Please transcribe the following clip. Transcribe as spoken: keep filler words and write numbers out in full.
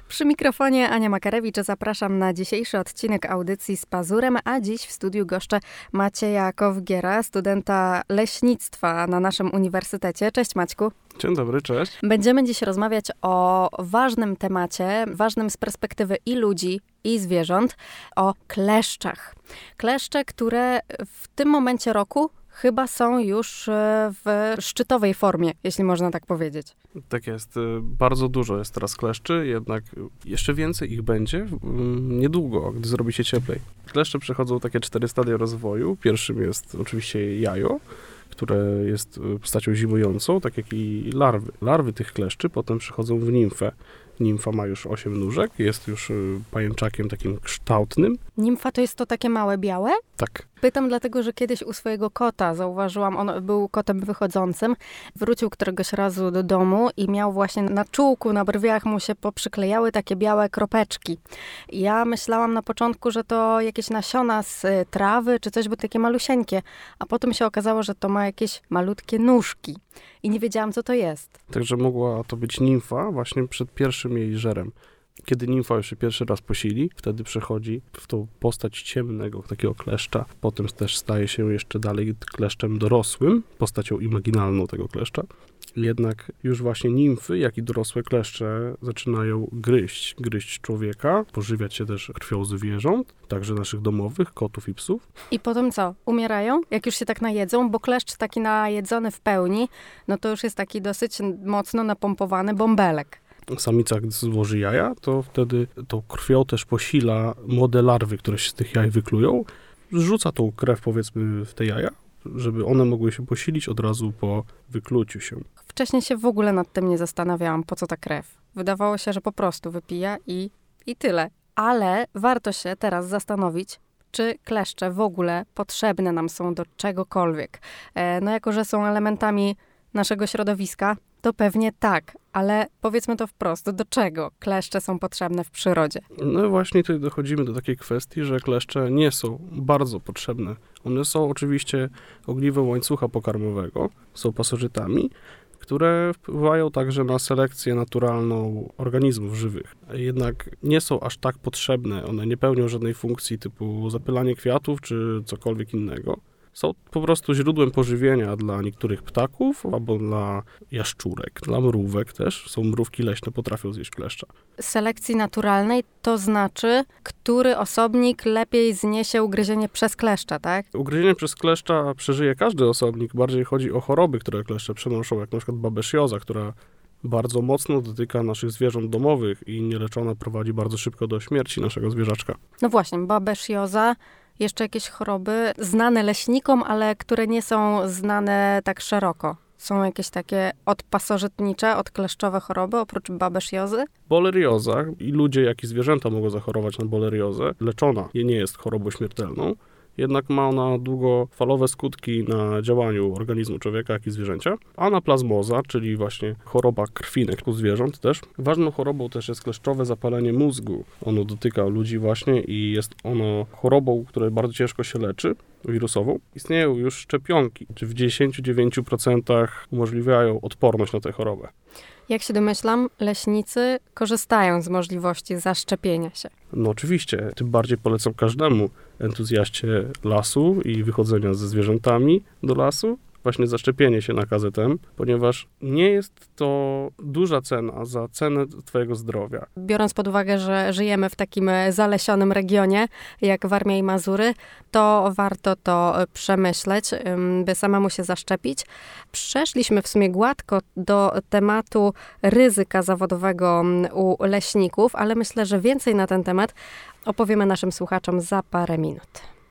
Przy mikrofonie Ania Makarewicz, zapraszam na dzisiejszy odcinek audycji z Pazurem, a dziś w studiu goszczę Macieja Kowgiera, studenta leśnictwa na naszym uniwersytecie. Cześć Maćku. Dzień dobry, cześć. Będziemy dziś rozmawiać o ważnym temacie, ważnym z perspektywy i ludzi, i zwierząt, o kleszczach. Kleszcze, które w tym momencie roku chyba są już w szczytowej formie, jeśli można tak powiedzieć. Tak jest. Bardzo dużo jest teraz kleszczy, jednak jeszcze więcej ich będzie niedługo, gdy zrobi się cieplej. Kleszcze przechodzą takie cztery stadia rozwoju. Pierwszym jest oczywiście jajo, które jest postacią zimującą, tak jak i larwy. Larwy tych kleszczy potem przechodzą w nimfę. Nimfa ma już osiem nóżek, jest już pajęczakiem takim kształtnym. Nimfa to jest to takie małe białe? Tak. Pytam dlatego, że kiedyś u swojego kota zauważyłam, on był kotem wychodzącym, wrócił któregoś razu do domu i miał właśnie na czółku, na brwiach mu się poprzyklejały takie białe kropeczki. Ja myślałam na początku, że to jakieś nasiona z trawy czy coś, bo takie malusieńkie, a potem się okazało, że to ma jakieś malutkie nóżki i nie wiedziałam, co to jest. Także mogła to być nimfa właśnie przed pierwszym jej żerem. Kiedy nimfa już się pierwszy raz posili, wtedy przechodzi w tą postać ciemnego, takiego kleszcza. Potem też staje się jeszcze dalej kleszczem dorosłym, postacią imaginalną tego kleszcza. Jednak już właśnie nimfy, jak i dorosłe kleszcze zaczynają gryźć, gryźć człowieka, pożywiać się też krwią zwierząt, także naszych domowych, kotów i psów. I potem co? Umierają? Jak już się tak najedzą? Bo kleszcz taki najedzony w pełni, no to już jest taki dosyć mocno napompowany bąbelek. Samica, gdy złoży jaja, to wtedy tą krwią też posila młode larwy, które się z tych jaj wyklują. Zrzuca tą krew, powiedzmy, w te jaja, żeby one mogły się posilić od razu po wykluciu się. Wcześniej się w ogóle nad tym nie zastanawiałam, po co ta krew. Wydawało się, że po prostu wypija i, i tyle. Ale warto się teraz zastanowić, czy kleszcze w ogóle potrzebne nam są do czegokolwiek. E, no jako, że są elementami naszego środowiska, to pewnie tak, ale powiedzmy to wprost, do czego kleszcze są potrzebne w przyrodzie? No właśnie tutaj dochodzimy do takiej kwestii, że kleszcze nie są bardzo potrzebne. One są oczywiście ogniwem łańcucha pokarmowego, są pasożytami, które wpływają także na selekcję naturalną organizmów żywych. Jednak nie są aż tak potrzebne, one nie pełnią żadnej funkcji typu zapylanie kwiatów czy cokolwiek innego. Są po prostu źródłem pożywienia dla niektórych ptaków albo dla jaszczurek, dla mrówek też. Są mrówki leśne, potrafią zjeść kleszcza. Selekcji naturalnej to znaczy, który osobnik lepiej zniesie ugryzienie przez kleszcza, tak? Ugryzienie przez kleszcza przeżyje każdy osobnik. Bardziej chodzi o choroby, które kleszcze przenoszą, jak na przykład babesjoza, która bardzo mocno dotyka naszych zwierząt domowych i nieleczona prowadzi bardzo szybko do śmierci naszego zwierzaczka. No właśnie, babesjoza. Jeszcze jakieś choroby znane leśnikom, ale które nie są znane tak szeroko. Są jakieś takie odpasożytnicze, odkleszczowe choroby, oprócz babesjozy? Bolerioza. I ludzie, jak i zwierzęta mogą zachorować na boleriozę. Leczona nie jest chorobą śmiertelną, jednak ma ona długofalowe skutki na działaniu organizmu człowieka, jak i zwierzęcia. Anaplazmoza, czyli właśnie choroba krwinek u zwierząt też. Ważną chorobą też jest kleszczowe zapalenie mózgu. Ono dotyka ludzi właśnie i jest ono chorobą, która bardzo ciężko się leczy, wirusową. Istnieją już szczepionki, czy w dziewięćdziesiąt dziewięć procent umożliwiają odporność na tę chorobę. Jak się domyślam, leśnicy korzystają z możliwości zaszczepienia się. No oczywiście, tym bardziej polecam każdemu entuzjaście lasu i wychodzenia ze zwierzętami do lasu, właśnie zaszczepienie się na K Z M, ponieważ nie jest to duża cena za cenę twojego zdrowia. Biorąc pod uwagę, że żyjemy w takim zalesionym regionie, jak Warmia i Mazury, to warto to przemyśleć, by samemu się zaszczepić. Przeszliśmy w sumie gładko do tematu ryzyka zawodowego u leśników, ale myślę, że więcej na ten temat opowiemy naszym słuchaczom za parę minut.